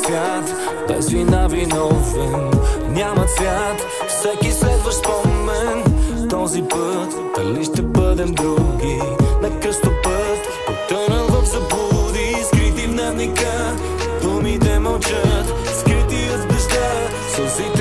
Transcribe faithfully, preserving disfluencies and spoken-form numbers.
свят, без вина виновен, няма цвят. Всеки следващ спомен, този път дали ще бъдем други на кръстопът, потънал в заблуди, скрити в дневника. Думите мълчат, скрити от дъжда, сълзите